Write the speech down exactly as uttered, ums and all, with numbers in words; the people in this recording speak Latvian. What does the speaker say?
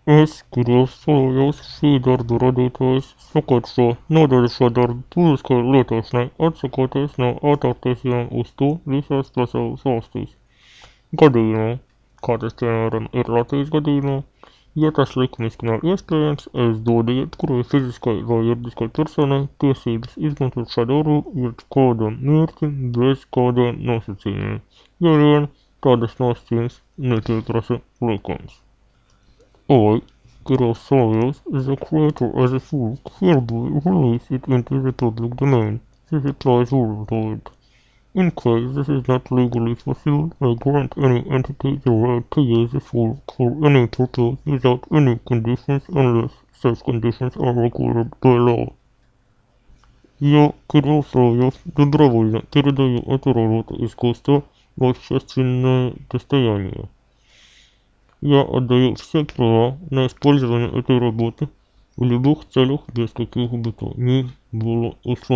Es kirjoitusolojaus Fiidor rodītājs saka, ka nodaļa sadara publiskai lietošanai atsakoties no autotiesībām uz to visās pasaules valstīs. Gadījumā, kā tas piemēram ir Latvijas gadījumā, ja tas likumiski nav iespējams, es dodu jebkurai fiziskai vai juridiskai personai tiesības izmantot šādu jebkādam mērķim bez kādiem nosacījumiem, ja vien tādas nosacījumus nepieprasa likums. I, Kirillov is a creator as a full, hereby release it into the public domain. This applies worldwide. In case this is not legally possible, I grant any entity the right to use the full for any purpose without any conditions unless such conditions are required by law. Я, Кирилл Соловьев, добровольно передаю эту работу искусства в общественное достояние. Я отдаю все права на использование этой работы в любых целях без каких бы то ни было условий.